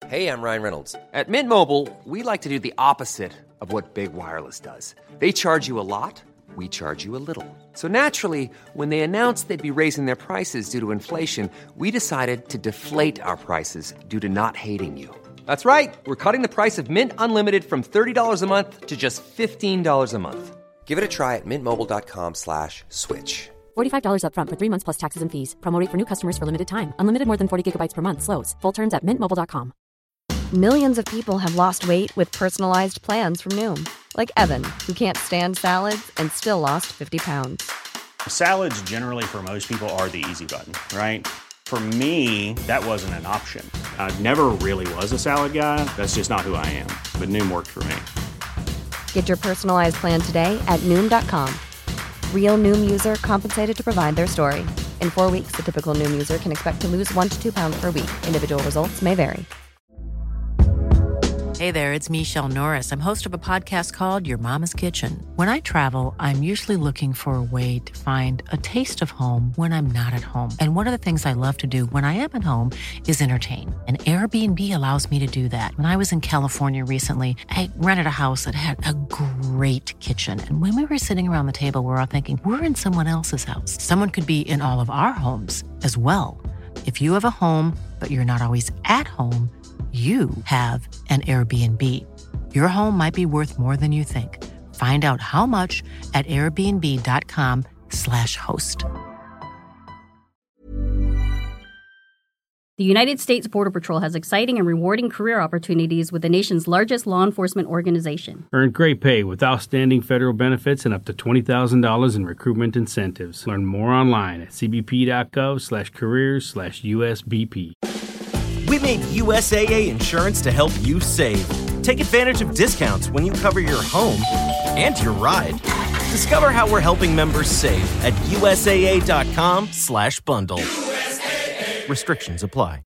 Hey, I'm Ryan Reynolds. At Mint Mobile, we like to do the opposite of what Big Wireless does. They charge you a lot, we charge you a little. So naturally, when they announced they'd be raising their prices due to inflation, we decided to deflate our prices due to not hating you. That's right. We're cutting the price of Mint Unlimited from $30 a month to just $15 a month. Give it a try at mintmobile.com/switch. $45 up front for 3 months plus taxes and fees. Promo rate for new customers for limited time. Unlimited more than 40 gigabytes per month. Slows full terms at mintmobile.com. Millions of people have lost weight with personalized plans from Noom. Like Evan, who can't stand salads and still lost 50 pounds. Salads generally for most people are the easy button, right? For me, that wasn't an option. I never really was a salad guy. That's just not who I am. But Noom worked for me. Get your personalized plan today at Noom.com. Real Noom user compensated to provide their story. In 4 weeks, the typical Noom user can expect to lose 1 to 2 pounds per week. Individual results may vary. Hey there, it's Michelle Norris. I'm host of a podcast called Your Mama's Kitchen. When I travel, I'm usually looking for a way to find a taste of home when I'm not at home. And one of the things I love to do when I am at home is entertain. And Airbnb allows me to do that. When I was in California recently, I rented a house that had a great kitchen. And when we were sitting around the table, we were all thinking, we're in someone else's house. Someone could be in all of our homes as well. If you have a home, but you're not always at home, you have an Airbnb. Your home might be worth more than you think. Find out how much at airbnb.com/host. The United States Border Patrol has exciting and rewarding career opportunities with the nation's largest law enforcement organization. Earn great pay with outstanding federal benefits and up to $20,000 in recruitment incentives. Learn more online at cbp.gov/careers/USBP. We made USAA Insurance to help you save. Take advantage of discounts when you cover your home and your ride. Discover how we're helping members save at USAA.com/bundle. USAA. Restrictions apply.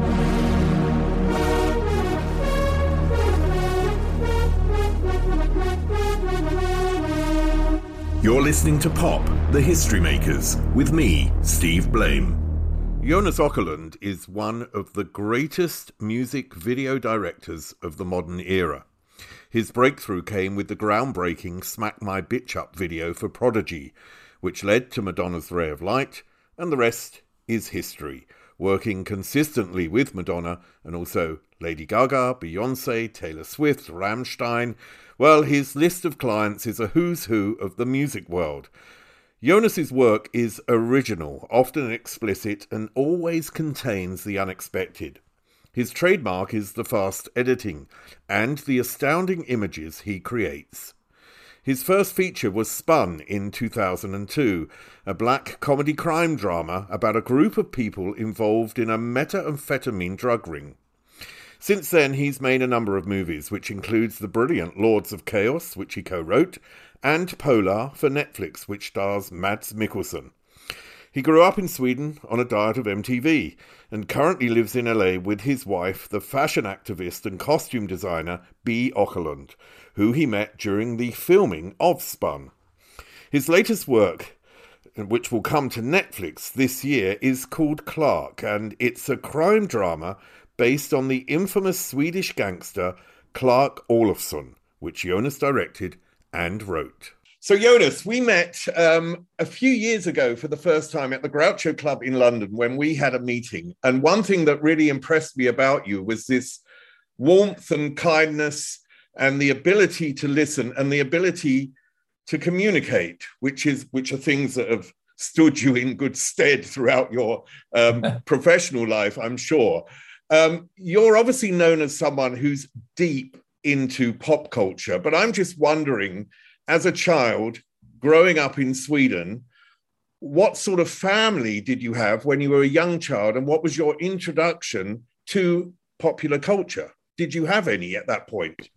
You're listening to Pop, the History Makers, with me, Steve Blame. Jonas Åkerlund is one of the greatest music video directors of the modern era. His breakthrough came with the groundbreaking Smack My Bitch Up video for Prodigy, which led to Madonna's Ray of Light, and the rest is history, working consistently with Madonna and also Lady Gaga, Beyoncé, Taylor Swift, Rammstein. Well, his list of clients is a who's who of the music world. Jonas's work is original, often explicit, and always contains the unexpected. His trademark is the fast editing and the astounding images he creates. His first feature was Spun in 2002, a black comedy crime drama about a group of people involved in a methamphetamine drug ring. Since then, he's made a number of movies, which includes the brilliant Lords of Chaos, which he co-wrote, and Polar for Netflix, which stars Mads Mikkelsen. He grew up in Sweden on a diet of MTV and currently lives in LA with his wife, the fashion activist and costume designer Bea Åkerlund, who he met during the filming of Spun. His latest work, which will come to Netflix this year, is called Clark, and it's a crime drama based on the infamous Swedish gangster Clark Olofsson, which Jonas directed and wrote. So Jonas, we met a few years ago for the first time at the Groucho Club in London when we had a meeting. And one thing that really impressed me about you was this warmth and kindness and the ability to listen and the ability to communicate, which are things that have stood you in good stead throughout your professional life, I'm sure. You're obviously known as someone who's deep into pop culture, but I'm just wondering, as a child growing up in Sweden, what sort of family did you have when you were a young child, and what was your introduction to popular culture? Did you have any at that point?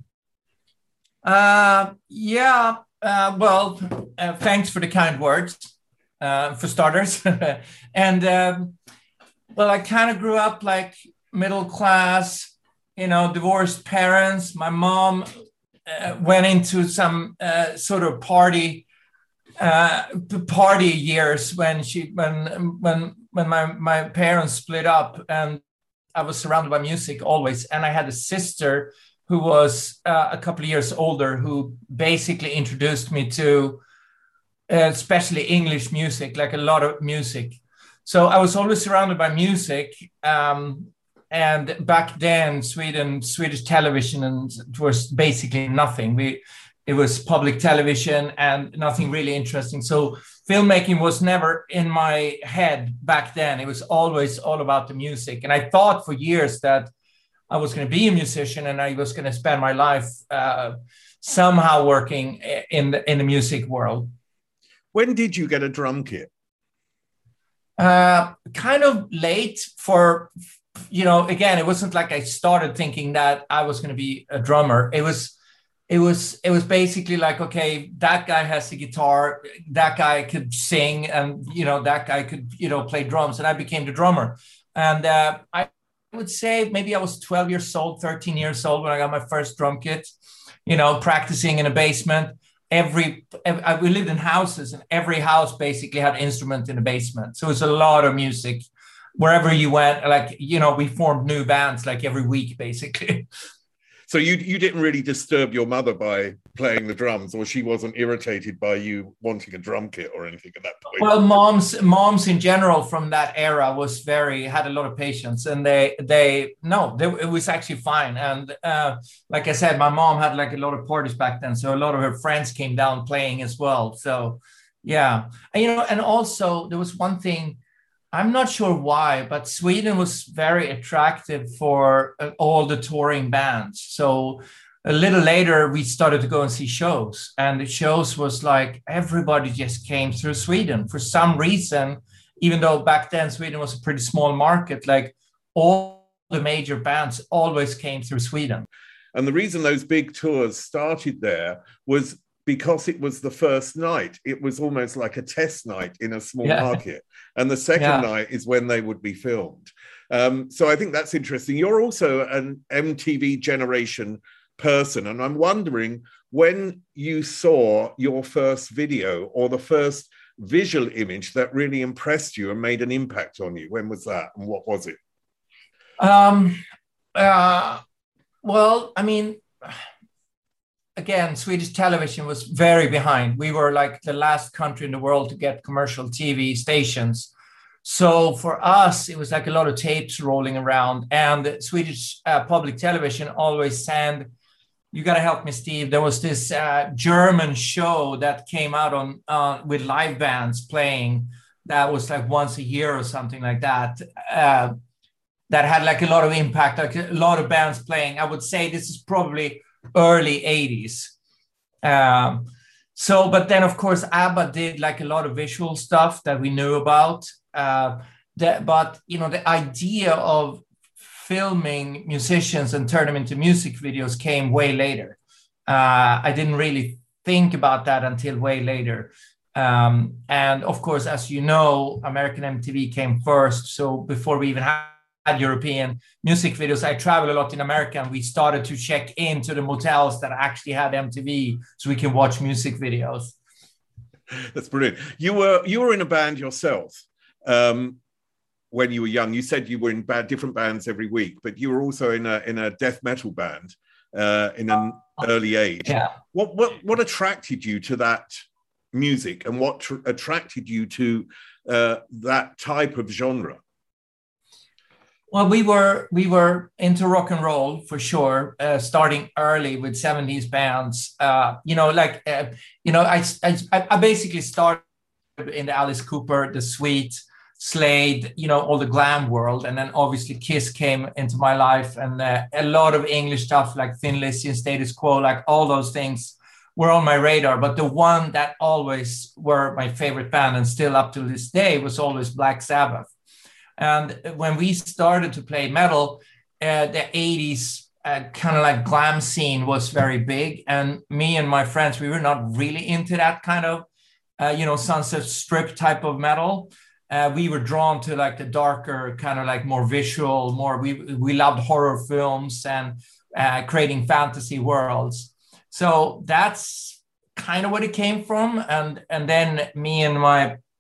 Thanks for the kind words, for starters. And, I kind of grew up like middle class, divorced parents. My mom went into some sort of party years when my parents split up, and I was surrounded by music always. And I had a sister who was a couple of years older, who basically introduced me to especially English music, like a lot of music. So I was always surrounded by music. And back then, Swedish television, and it was basically nothing. It was public television and nothing really interesting. So filmmaking was never in my head back then. It was always all about the music. And I thought for years that I was going to be a musician and I was going to spend my life somehow working in the music world. When did you get a drum kit? Kind of late for, again, it wasn't like I started thinking that I was going to be a drummer. It was basically like, okay, that guy has a guitar, that guy could sing, and that guy could play drums, and I became the drummer. And I would say maybe I was 12 years old, 13 years old when I got my first drum kit. Practicing in a basement. We lived in houses, and every house basically had an instrument in the basement. So it was a lot of music wherever you went. Like we formed new bands like every week, basically. So you didn't really disturb your mother by playing the drums, or she wasn't irritated by you wanting a drum kit or anything at that point? Well, moms in general from that era had a lot of patience, and it was actually fine. And like I said, my mom had like a lot of parties back then, so a lot of her friends came down playing as well. So yeah, and also there was one thing. I'm not sure why, but Sweden was very attractive for all the touring bands. So a little later, we started to go and see shows. And the shows was like everybody just came through Sweden. For some reason, even though back then Sweden was a pretty small market, like all the major bands always came through Sweden. And the reason those big tours started there was because it was the first night. It was almost like a test night in a small market. And the second night is when they would be filmed. So I think that's interesting. You're also an MTV generation person. And I'm wondering, when you saw your first video or the first visual image that really impressed you and made an impact on you, when was that and what was it? Well, I mean, again, Swedish television was very behind. We were like the last country in the world to get commercial TV stations. So for us, it was like a lot of tapes rolling around, and Swedish public television always sent, you got to help me, Steve. There was this German show that came out on with live bands playing. That was like once a year or something like that. That had like a lot of impact, like a lot of bands playing. I would say this is probably early 80s. But then of course ABBA did like a lot of visual stuff that we knew about. But the idea of filming musicians and turn them into music videos came way later. I didn't really think about that until way later. And of course, as you know, American MTV came first. So before we even had European music videos, I traveled a lot in America, and we started to check into the motels that actually had MTV so we can watch music videos. That's brilliant. You were in a band yourself when you were young. You said you were in different bands every week, but you were also in a death metal band in an early age. Yeah. What attracted you to that music, and what attracted you to that type of genre? Well, we were into rock and roll for sure, starting early with 70s bands. I basically started in the Alice Cooper, the Sweet, Slade, all the glam world. And then obviously Kiss came into my life, and a lot of English stuff like Thin Lizzy and Status Quo, like all those things were on my radar. But the one that always were my favorite band, and still up to this day, was always Black Sabbath. And when we started to play metal, the 80s kind of like glam scene was very big. And me and my friends, we were not really into that kind of, Sunset Strip type of metal. We were drawn to like the darker, kind of like more visual, we loved horror films and creating fantasy worlds. So that's kind of what it came from. And then me and my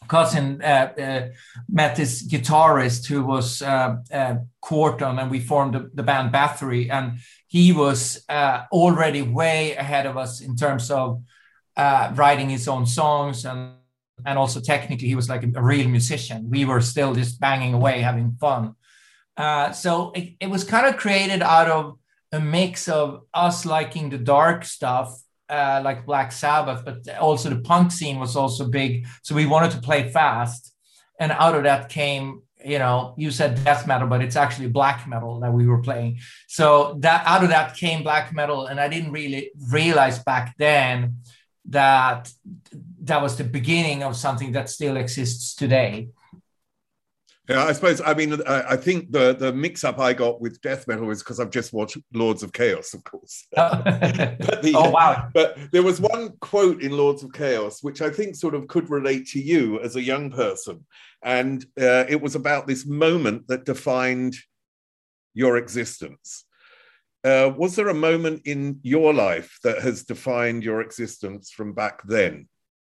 cousin met this guitarist who was Corton, and we formed the band Bathory, and he was already way ahead of us in terms of writing his own songs, and also technically he was like a real musician. We were still just banging away, having fun. So it was kind of created out of a mix of us liking the dark stuff, like Black Sabbath, but also the punk scene was also big. So we wanted to play fast. And out of that came, you said death metal, but it's actually black metal that we were playing. So that out of that came black metal. And I didn't really realize back then that was the beginning of something that still exists today. Yeah, I suppose, I mean, I think the mix-up I got with death metal is because I've just watched Lords of Chaos, of course. Wow. But there was one quote in Lords of Chaos, which I think sort of could relate to you as a young person. And it was about this moment that defined your existence. Was there a moment in your life that has defined your existence from back then?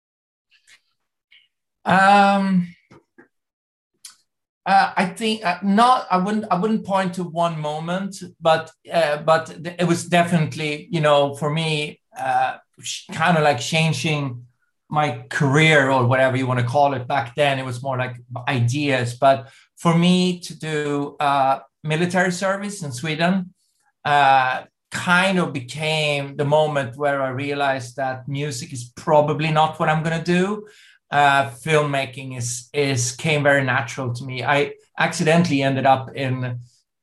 I think not. I wouldn't point to one moment, but it was definitely, for me, kind of like changing my career or whatever you want to call it. Back then, it was more like ideas. But for me to do military service in Sweden, kind of became the moment where I realized that music is probably not what I'm going to do. Filmmaking came very natural to me. I accidentally ended up in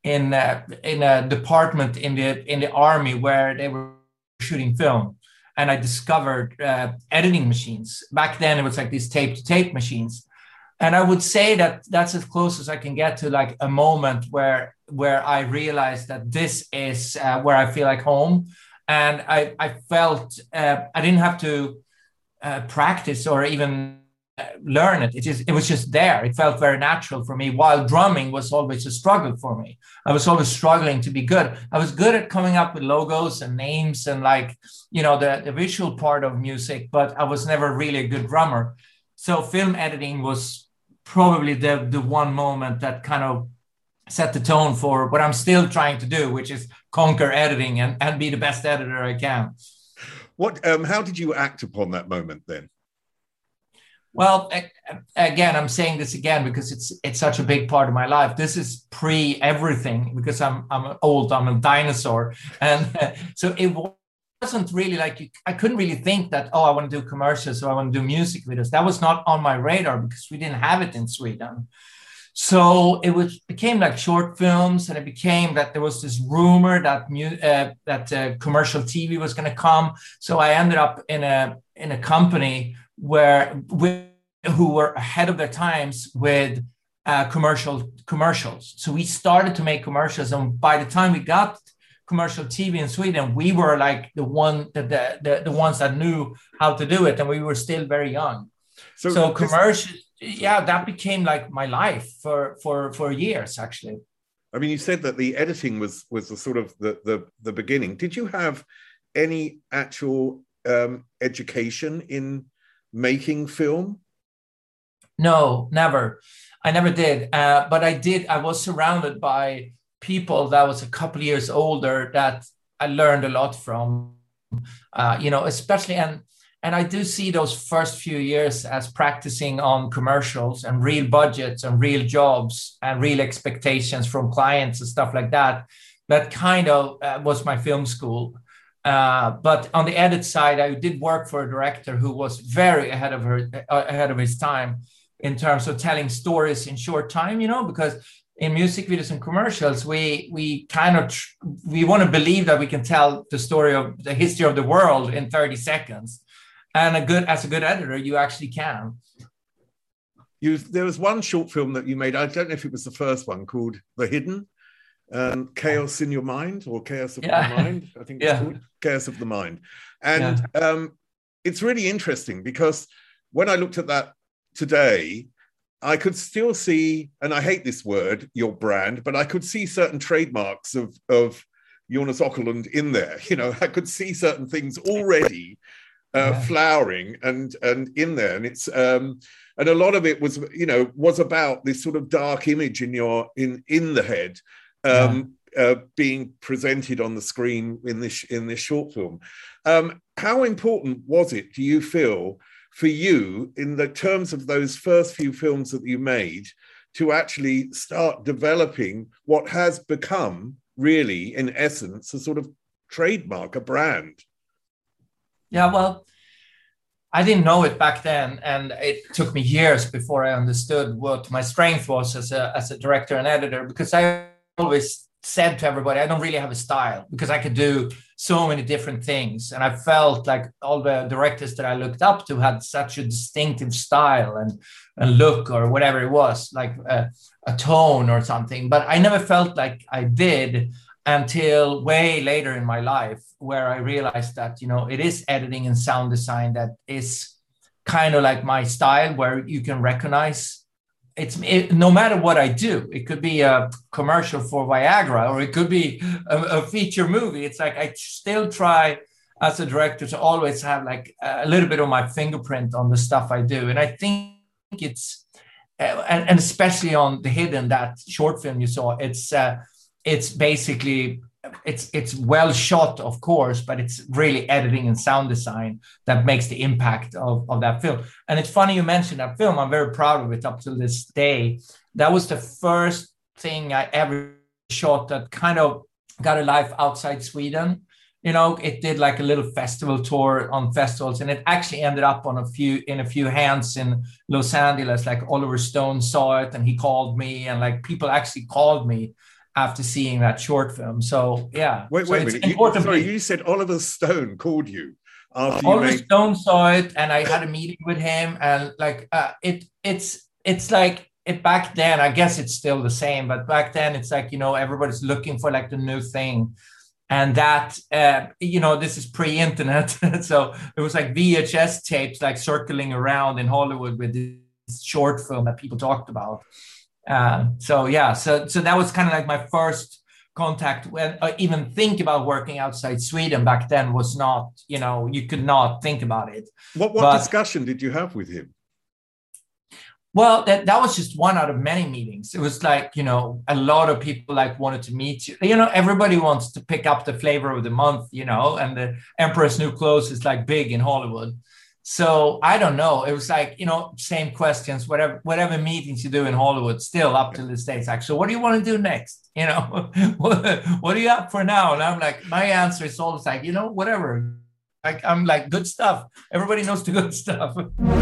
a department in the army where they were shooting film, and I discovered editing machines. Back then, it was like these tape-to-tape machines, and I would say that that's as close as I can get to like a moment where I realized that this is where I feel like home, and I felt I didn't have to practice or even learn it. It was just there. It felt very natural for me, while drumming was always a struggle for me. I was always struggling to be good. I was good at coming up with logos and names and like, the visual part of music, but I was never really a good drummer. So film editing was probably the one moment that kind of set the tone for what I'm still trying to do, which is conquer editing and be the best editor I can. How did you act upon that moment then? Well, again, I'm saying this again because it's such a big part of my life. This is pre everything because I'm old. I'm a dinosaur, and so it wasn't really like I couldn't really think that I want to do commercials or I want to do music videos. That was not on my radar because we didn't have it in Sweden. So it became like short films, and it became that there was this rumor that commercial TV was going to come. So I ended up in a company who were ahead of their times with commercials. So we started to make commercials, and by the time we got commercial TV in Sweden, we were like the ones that knew how to do it, and we were still very young. So commercial, that became like my life for years, actually. I mean, you said that the editing was the sort of the beginning. Did you have any actual education in making film? No, never. I never did. But I was surrounded by people that was a couple of years older that I learned a lot from, especially, and I do see those first few years as practicing on commercials and real budgets and real jobs and real expectations from clients and stuff like that. That kind of was my film school. But on the edit side, I did work for a director who was very ahead of his time in terms of telling stories in short time, because in music videos and commercials, we want to believe that we can tell the story of the history of the world in 30 seconds. And as a good editor, you actually can. There was one short film that you made, I don't know if it was the first one, called The Hidden. Chaos in Your Mind, or Chaos of the Mind, I think it's called Chaos of the Mind. And it's really interesting because when I looked at that today, I could still see, and I hate this word, your brand, but I could see certain trademarks of Jonas Åkerlund in there. I could see certain things already flowering and in there, and it's and a lot of it was was about this sort of dark image in the head being presented on the screen in this short film. How important was it, do you feel, for you in the terms of those first few films that you made to actually start developing what has become really, in essence, a sort of trademark, a brand? Yeah, well, I didn't know it back then, and it took me years before I understood what my strength was as a director and editor, because I always said to everybody, I don't really have a style because I could do so many different things. And I felt like all the directors that I looked up to had such a distinctive style and look, or whatever it was, like a tone or something. But I never felt like I did until way later in my life, where I realized that, it is editing and sound design that is kind of like my style, where you can recognize no matter what I do. It could be a commercial for Viagra, or it could be a feature movie. It's like I still try as a director to always have like a little bit of my fingerprint on the stuff I do. And I think it's, and especially on The Hidden, that short film you saw, it's basically, it's well shot, of course, but it's really editing and sound design that makes the impact of that film. And it's funny you mentioned that film. I'm very proud of it up to this day. That was the first thing I ever shot that kind of got a life outside Sweden. It did like a little festival tour on festivals, and it actually ended up in a few hands in Los Angeles. Like Oliver Stone saw it and he called me, and like people actually called me after seeing that short film. So yeah. Wait a minute. You said Oliver Stone called you after Oliver Stone saw it, and I had a meeting with him, and like it's like it back then. I guess it's still the same, but back then it's like everybody's looking for like the new thing, and that this is pre-internet, so it was like VHS tapes like circling around in Hollywood with this short film that people talked about. So that was kind of like my first contact. When even think about working outside Sweden back then was not, you could not think about it. What discussion did you have with him? Well, that was just one out of many meetings. It was like, a lot of people like wanted to meet you. Everybody wants to pick up the flavor of the month, and the Emperor's New Clothes is like big in Hollywood. So I don't know. It was like, same questions, whatever meetings you do in Hollywood, still up to this day. It's like, so what do you want to do next? What are you up for now? And I'm like, my answer is always like, whatever. Like, I'm like, good stuff. Everybody knows the good stuff.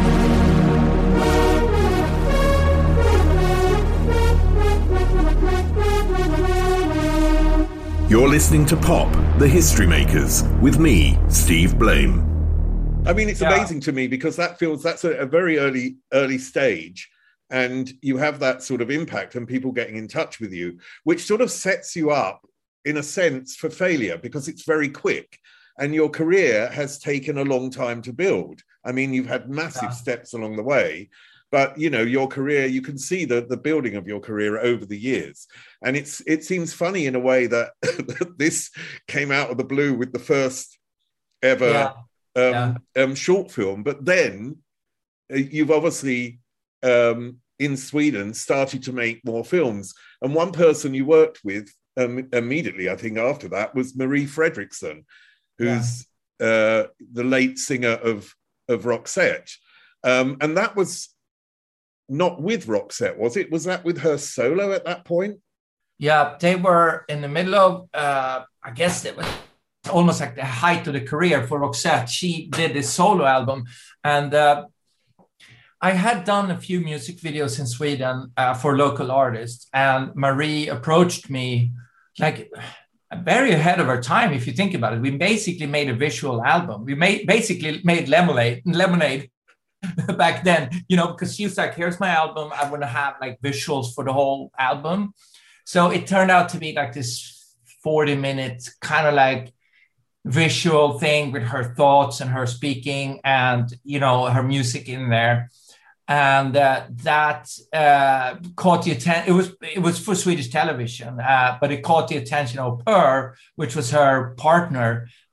You're listening to Pop, the History Makers, with me, Steve Blame. I mean, it's amazing to me because that's a very early stage, and you have that sort of impact and people getting in touch with you, which sort of sets you up in a sense for failure because it's very quick and your career has taken a long time to build. I mean, you've had massive steps along the way, but your career, you can see the building of your career over the years. And it seems funny in a way that this came out of the blue with the first ever short film, but then you've obviously in Sweden started to make more films, and one person you worked with immediately, I think after that, was Marie Fredriksson, who's the late singer of Roxette, and that was not with Roxette, was it? Was that with her solo at that point? Yeah, they were in the middle of I guess it was almost like the height of the career for Roxette. She did this solo album, and I had done a few music videos in Sweden for local artists, and Marie approached me like very ahead of her time, if you think about it. We basically made a visual album. We basically made Lemonade back then, because she was like, here's my album. I want to have like visuals for the whole album. So it turned out to be like this 40-minute kind of like visual thing with her thoughts and her speaking and, her music in there. And that caught the attention. It was for Swedish television, but it caught the attention of Per, which was her partner.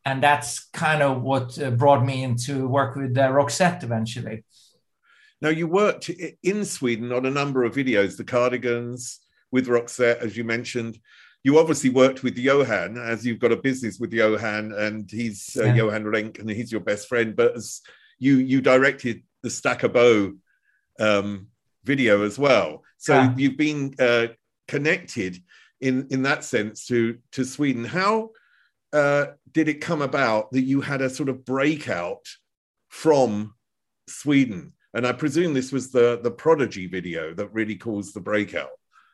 And that's kind of what brought me into work with Roxette eventually. Now, you worked in Sweden on a number of videos, the Cardigans, with Roxette, as you mentioned. You obviously worked with Johan, as you've got a business with Johan, and he's Johan Renck, and he's your best friend. But as you directed the Stakka Bo video as well. So you've been connected in that sense to Sweden. How did it come about that you had a sort of breakout from Sweden? And I presume this was the Prodigy video that really caused the breakout.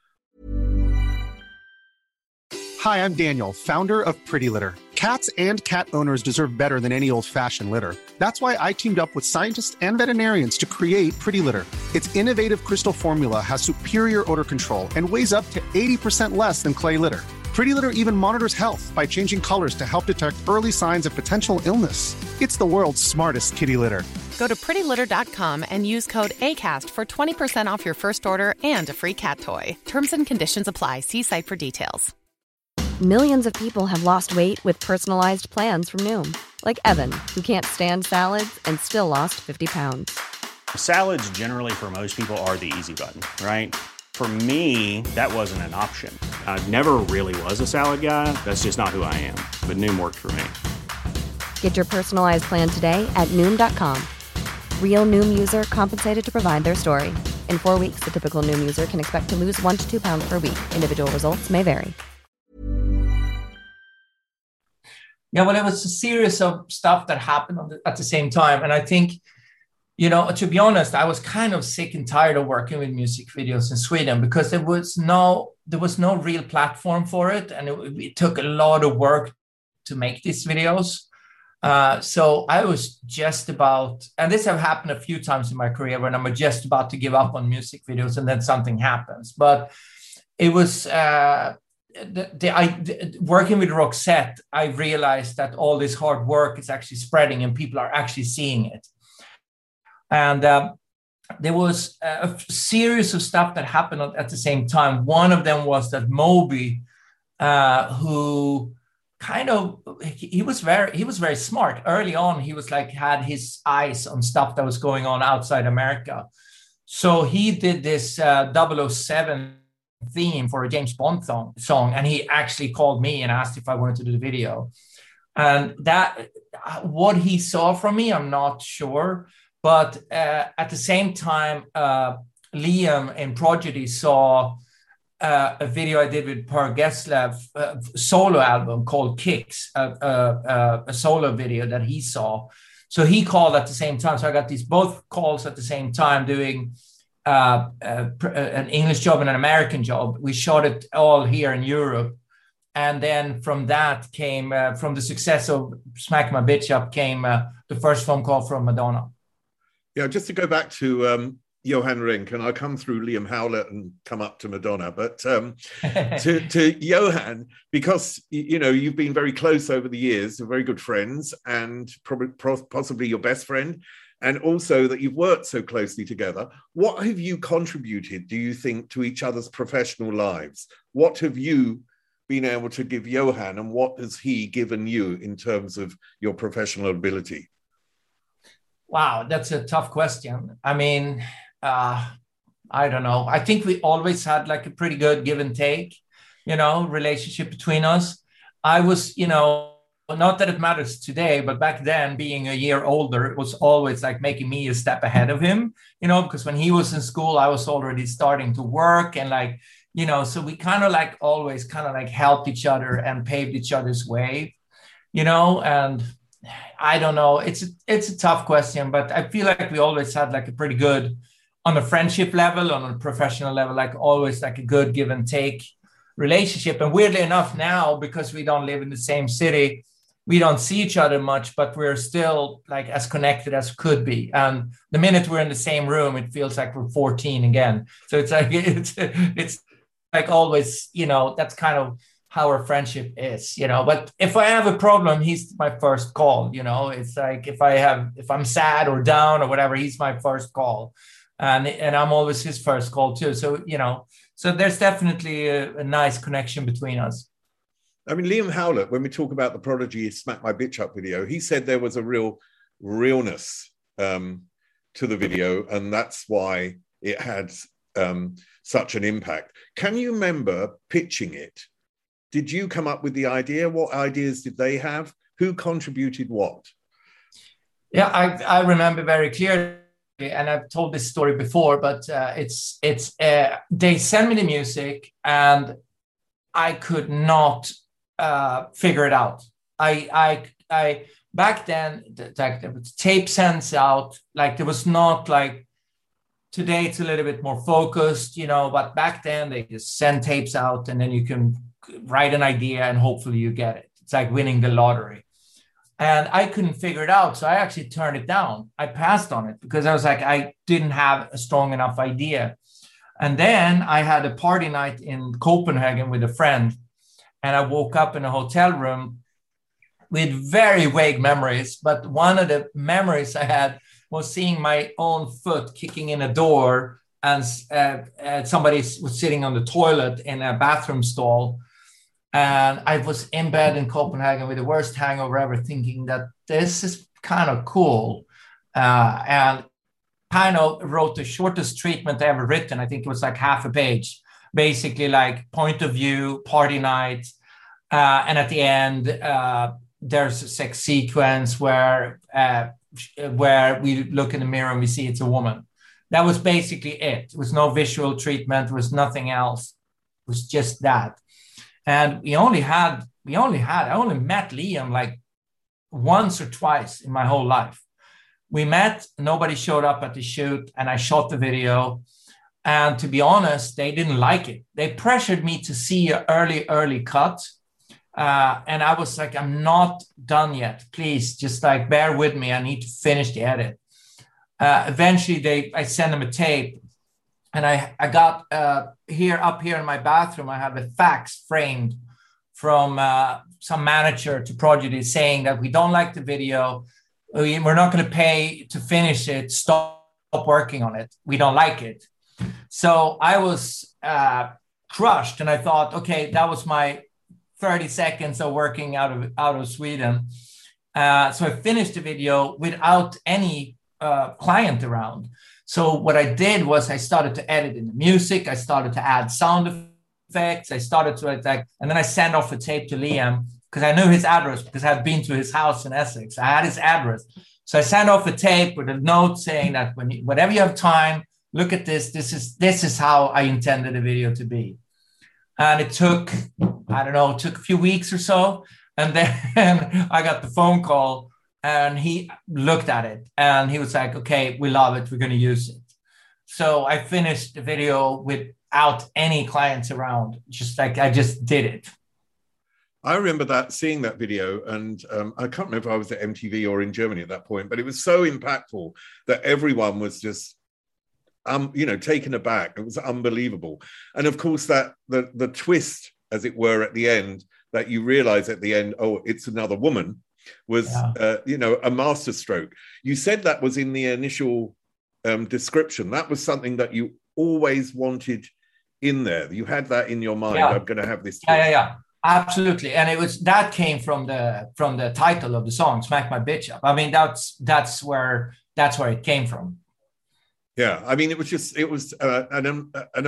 Hi, I'm Daniel, founder of Pretty Litter. Cats and cat owners deserve better than any old-fashioned litter. That's why I teamed up with scientists and veterinarians to create Pretty Litter. Its innovative crystal formula has superior odor control and weighs up to 80% less than clay litter. Pretty Litter even monitors health by changing colors to help detect early signs of potential illness. It's the world's smartest kitty litter. Go to prettylitter.com and use code ACAST for 20% off your first order and a free cat toy. Terms and conditions apply. See site for details. Millions of people have lost weight with personalized plans from Noom. Like Evan, who can't stand salads and still lost 50 pounds. Salads generally for most people are the easy button, right? For me, that wasn't an option. I never really was a salad guy. That's just not who I am. But Noom worked for me. Get your personalized plan today at Noom.com. Real Noom user compensated to provide their story. In 4 weeks, the typical Noom user can expect to lose 1 to 2 pounds per week. Individual results may vary. Yeah, well, it was a series of stuff that happened at the same time. And I think, you know, to be honest, I was kind of sick and tired of working with music videos in Sweden because there was no real platform for it. And it took a lot of work to make these videos. So I was just about, and this have happened a few times in my career when I'm just about to give up on music videos and then something happens. But it was... working with Roxette, I realized that all this hard work is actually spreading and people are actually seeing it. And there was a series of stuff that happened at the same time. One of them was that Moby, who kind of, he was very smart. Early on, he was like, had his eyes on stuff that was going on outside America. So he did this 007 theme for a James Bond song, and he actually called me and asked if I wanted to do the video. And that, what he saw from me, I'm not sure, but at the same time, Liam in Prodigy saw a video I did with Per Gessle, solo album called Kicks, a solo video that he saw. So he called at the same time. So I got these both calls at the same time, doing an English job and an American job. We shot it all here in Europe. And then from that came, from the success of Smack My Bitch Up, came the first phone call from Madonna. Yeah, just to go back to Johan Renck, and I'll come through Liam Howlett and come up to Madonna, but to Johan, because, you know, you've been very close over the years, very good friends, and probably possibly your best friend, and also that you've worked so closely together. What have you contributed, do you think, to each other's professional lives? What have you been able to give Johan, and what has he given you in terms of your professional ability? Wow, that's a tough question. I mean, I don't know. I think we always had like a pretty good give and take, you know, relationship between us. I was, you know, not that it matters today, but back then, being a year older, it was always like making me a step ahead of him, you know, because when he was in school, I was already starting to work, and like, you know, so we kind of like always kind of like helped each other and paved each other's way, you know. And I don't know, it's a tough question, but I feel like we always had like a pretty good, on a friendship level, on a professional level, like always like a good give and take relationship. And weirdly enough now, because we don't live in the same city, we don't see each other much, but we're still like as connected as could be. And the minute we're in the same room, it feels like we're 14 again. So it's like, it's like always, you know, that's kind of how our friendship is, you know. But if I have a problem, he's my first call, you know. It's like if I'm sad or down or whatever, he's my first call. And I'm always his first call too. So, you know, so there's definitely a nice connection between us. I mean, Liam Howlett, when we talk about the Prodigy Smack My Bitch Up video, he said there was a real realness to the video, and that's why it had such an impact. Can you remember pitching it? Did you come up with the idea? What ideas did they have? Who contributed what? Yeah, I remember very clearly, and I've told this story before, but they sent me the music and I could not figure it out. I back then, the tape sends out, like there was not like, today it's a little bit more focused, but back then they just send tapes out and then you can write an idea and hopefully you get it. It's like winning the lottery. And I couldn't figure it out. So I actually turned it down. I passed on it because I was like, I didn't have a strong enough idea. And then I had a party night in Copenhagen with a friend. And I woke up in a hotel room with very vague memories. But one of the memories I had was seeing my own foot kicking in a door and somebody was sitting on the toilet in a bathroom stall. And I was in bed in Copenhagen with the worst hangover ever, thinking that this is kind of cool. And kind of wrote the shortest treatment ever written. I think it was like half a page, basically like point of view, party night. And at the end, there's a sex sequence where we look in the mirror and we see it's a woman. That was basically it. It was no visual treatment. It was nothing else. It was just that. And I only met Liam like once or twice in my whole life. We met, nobody showed up at the shoot, and I shot the video. And to be honest, they didn't like it. They pressured me to see an early cut. And I was like, I'm not done yet. Please, just like bear with me. I need to finish the edit. Eventually, I sent them a tape. And I got up here in my bathroom, I have a fax framed from some manager to Prodigy saying that we don't like the video. We're not going to pay to finish it. Stop working on it. We don't like it. So I was crushed. And I thought, okay, that was my 30 seconds of working out of Sweden. So I finished the video without any client around. So what I did was I started to edit in the music. I started to add sound effects. I started to and then I sent off a tape to Liam because I knew his address because I've been to his house in Essex. I had his address. So I sent off a tape with a note saying that whenever you have time, look at this. This is how I intended the video to be. And it took a few weeks or so. And then I got the phone call. And he looked at it and he was like, okay, we love it. We're going to use it. So I finished the video without any clients around. Just like I just did it. I remember seeing that video, and I can't remember if I was at MTV or in Germany at that point, but it was so impactful that everyone was just, taken aback. It was unbelievable. And of course, that the twist, as it were, at the end, that you realize at the end, oh, it's another woman, was, a masterstroke. You said that was in the initial description. That was something that you always wanted in there. You had that in your mind. Yeah. I'm going to have this. Yeah, absolutely. And that came from the title of the song, "Smack My Bitch Up." I mean, that's where it came from. Yeah, I mean, it was an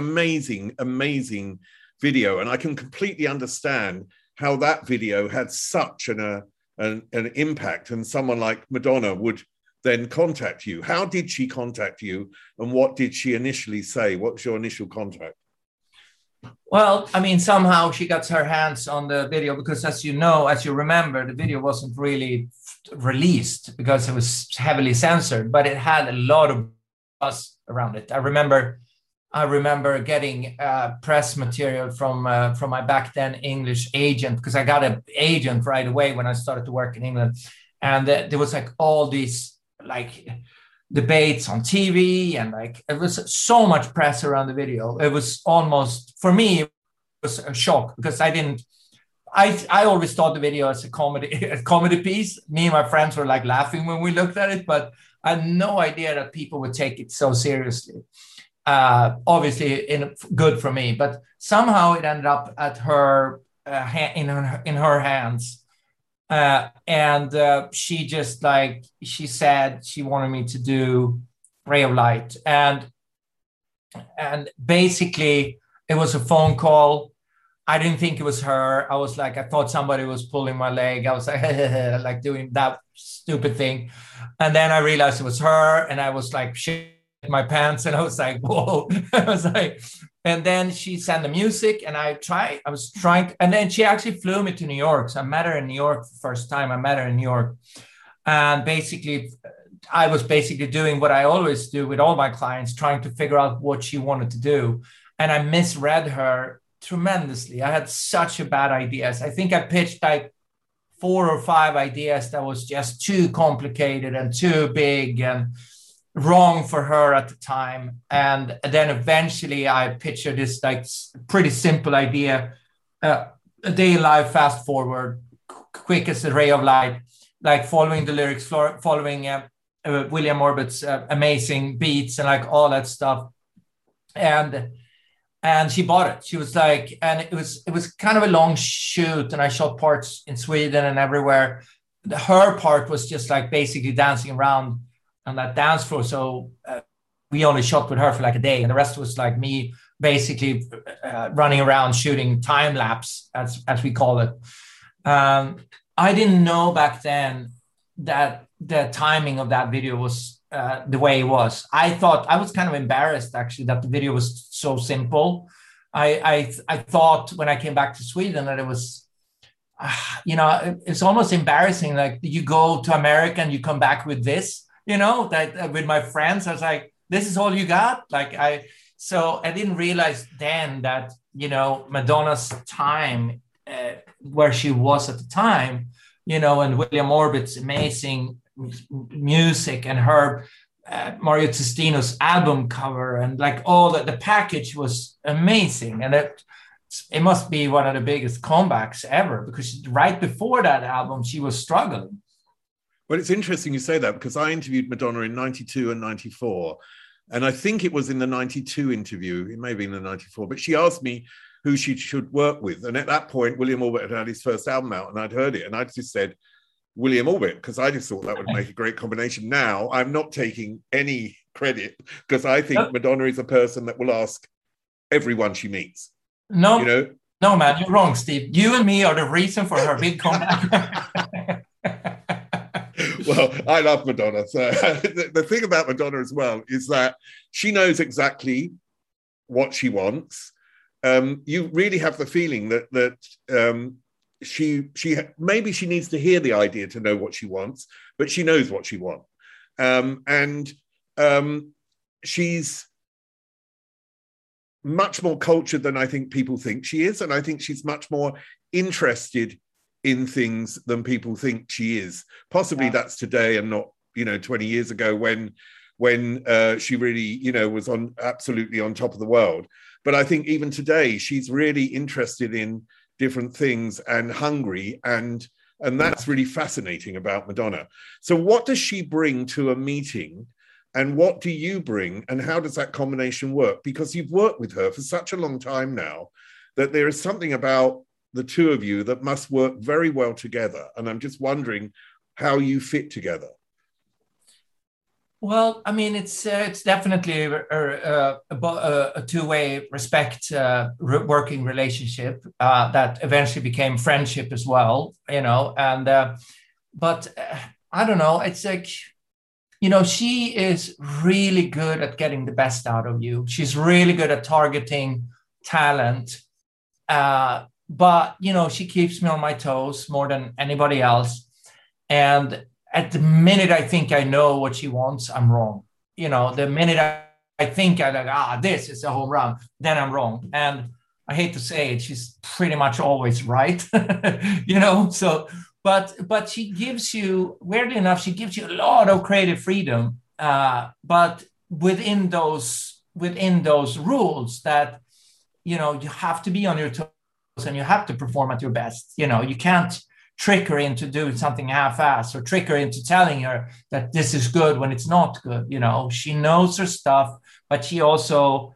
amazing video, and I can completely understand how that video had such an impact, and someone like Madonna would then contact you. How did she contact you, and what did she initially say? What was your initial contact? Well, I mean, somehow she got her hands on the video because, as you remember, the video wasn't really released because it was heavily censored, but it had a lot of buzz around it. I remember getting press material from my back then English agent, because I got an agent right away when I started to work in England. And there was like all these like debates on TV, and like it was so much press around the video. It was almost, for me, it was a shock because I always thought the video as a comedy piece. Me and my friends were like laughing when we looked at it, but I had no idea that people would take it so seriously. Obviously good for me, but somehow it ended up at her in her hands. And she just like, she said she wanted me to do Ray of Light. And basically it was a phone call. I didn't think it was her. I was like, I thought somebody was pulling my leg. I was like, like doing that stupid thing. And then I realized it was her. And I was like, shit my pants. And I was like, whoa. I was like, and then she sent the music and I was trying. And then she actually flew me to New York. So I met her in New York the first time. I met her in New York. And basically, I was basically doing what I always do with all my clients, trying to figure out what she wanted to do. And I misread her tremendously. I had such a bad ideas. I think I pitched like 4 or 5 ideas that was just too complicated and too big and wrong for her at the time. And then eventually I pitched her this like pretty simple idea, a day in life, fast forward, quick as a ray of light, like following the lyrics, following William Orbit's amazing beats and like all that stuff. And she bought it. She was like, and it was kind of a long shoot, and I shot parts in Sweden and everywhere. Her part was just like basically dancing around on that dance floor. So we only shot with her for like a day, and the rest was like me basically running around shooting time lapse, as we call it. I didn't know back then that the timing of that video was the way it was. I thought I was kind of embarrassed actually that the video was so simple. I thought when I came back to Sweden that it was, it's almost embarrassing. Like you go to America and you come back with this, that with my friends, I was like, this is all you got? So I didn't realize then that, Madonna's time, where she was at the time, and William Orbit's amazing music and her Mario Testino's album cover and like all that, the package was amazing. And it must be one of the biggest comebacks ever, because right before that album, she was struggling. Well, it's interesting you say that, because I interviewed Madonna in 92 and 94. And I think it was in the 92 interview, it may have been in the 94, but she asked me who she should work with. And at that point, William Orbit had his first album out and I'd heard it. And I just said, William Orbit, because I just thought that would make a great combination. Now, I'm not taking any credit, because I think Madonna is a person that will ask everyone she meets. No, no, man, you're wrong, Steve. You and me are the reason for her big comeback. Well, I love Madonna. So the thing about Madonna as well is that she knows exactly what she wants. You really have the feeling that she maybe she needs to hear the idea to know what she wants, but she knows what she wants. She's much more cultured than I think people think she is. And I think she's much more interested in things than people think she is. Possibly that's today and not, 20 years ago when she really, was absolutely on top of the world. But I think even today, she's really interested in different things and hungry. And that's really fascinating about Madonna. So what does she bring to a meeting? And what do you bring? And how does that combination work? Because you've worked with her for such a long time now that there is something about the two of you that must work very well together. And I'm just wondering how you fit together. Well, I mean, it's definitely a two-way respect working relationship that eventually became friendship as well, but I don't know. It's like, she is really good at getting the best out of you. She's really good at targeting talent. But, she keeps me on my toes more than anybody else. And at the minute I think I know what she wants, I'm wrong. The minute I think I like, this is a home run, then I'm wrong. And I hate to say it, she's pretty much always right, So, but she gives you, weirdly enough, she gives you a lot of creative freedom, but within those rules that, you have to be on your toes and you have to perform at your best. You can't trick her into doing something half-assed or trick her into telling her that this is good when it's not good. She knows her stuff, but she also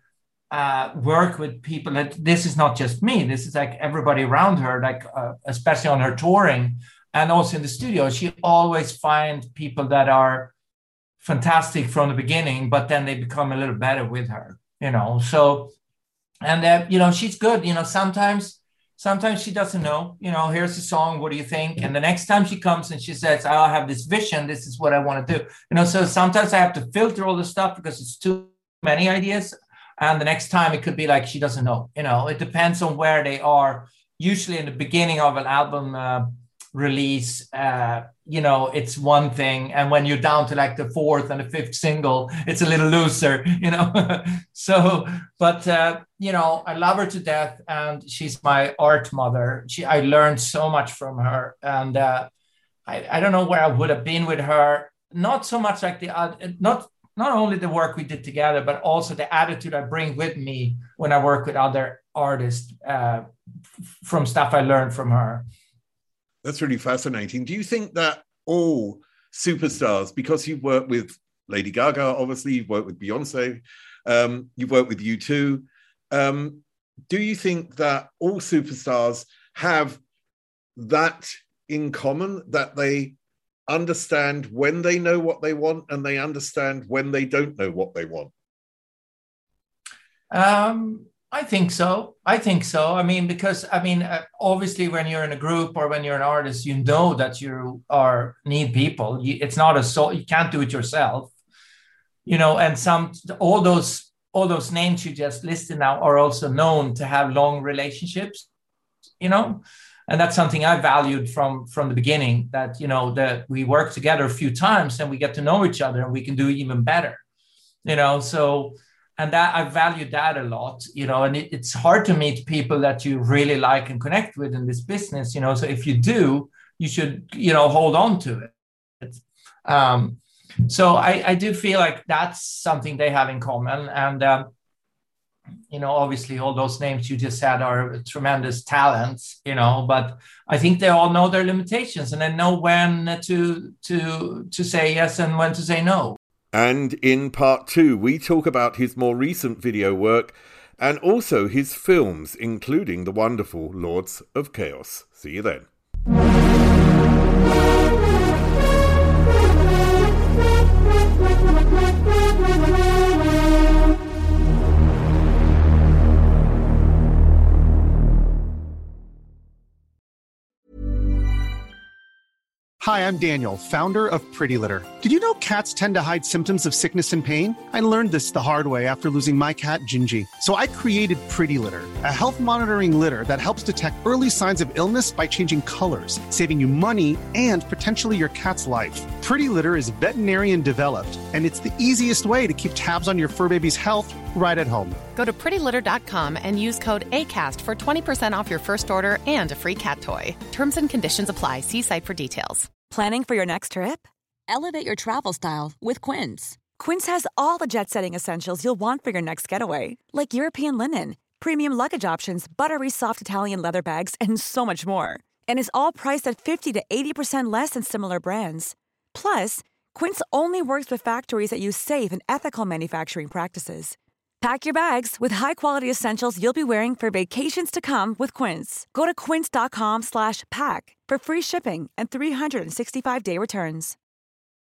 work with people that this is not just me. This is like everybody around her, like especially on her touring and also in the studio. She always finds people that are fantastic from the beginning, but then they become a little better with her, So, and she's good. Sometimes she doesn't know. Here's the song. What do you think? And the next time she comes and she says, "I have this vision. This is what I want to do." So sometimes I have to filter all the stuff because it's too many ideas. And the next time it could be like she doesn't know. It depends on where they are. Usually in the beginning of an album release, it's one thing. And when you're down to like the fourth and the fifth single, it's a little looser, So, but, I love her to death. And she's my art mother. I learned so much from her. And I don't know where I would have been with her. Not so much like not only the work we did together, but also the attitude I bring with me when I work with other artists from stuff I learned from her. That's really fascinating. Do you think that all superstars, because you've worked with Lady Gaga, obviously, you've worked with Beyonce, you've worked with U2, do you think that all superstars have that in common, that they understand when they know what they want and they understand when they don't know what they want? I think so. Because obviously when you're in a group or when you're an artist, that you need people. It's not you can't do it yourself, and all those names you just listed now are also known to have long relationships, and that's something I valued from the beginning, that, that we work together a few times and we get to know each other and we can do even better, so, and that I valued that a lot, and it's hard to meet people that you really like and connect with in this business, so if you do, you should, hold on to it. So I do feel like that's something they have in common. And, obviously all those names you just said are tremendous talents, but I think they all know their limitations and they know when to say yes and when to say no. And in part 2, we talk about his more recent video work and also his films, including the wonderful Lords of Chaos. See you then. Hi, I'm Daniel, founder of Pretty Litter. Did you know cats tend to hide symptoms of sickness and pain? I learned this the hard way after losing my cat, Gingy. So I created Pretty Litter, a health monitoring litter that helps detect early signs of illness by changing colors, saving you money and potentially your cat's life. Pretty Litter is veterinarian developed, and it's the easiest way to keep tabs on your fur baby's health right at home. Go to prettylitter.com and use code ACAST for 20% off your first order and a free cat toy. Terms and conditions apply. See site for details. Planning for your next trip? Elevate your travel style with Quince. Quince has all the jet-setting essentials you'll want for your next getaway, like European linen, premium luggage options, buttery soft Italian leather bags, and so much more. And is all priced at 50 to 80% less than similar brands. Plus, Quince only works with factories that use safe and ethical manufacturing practices. Pack your bags with high-quality essentials you'll be wearing for vacations to come with Quince. Go to quince.com/pack for free shipping and 365-day returns.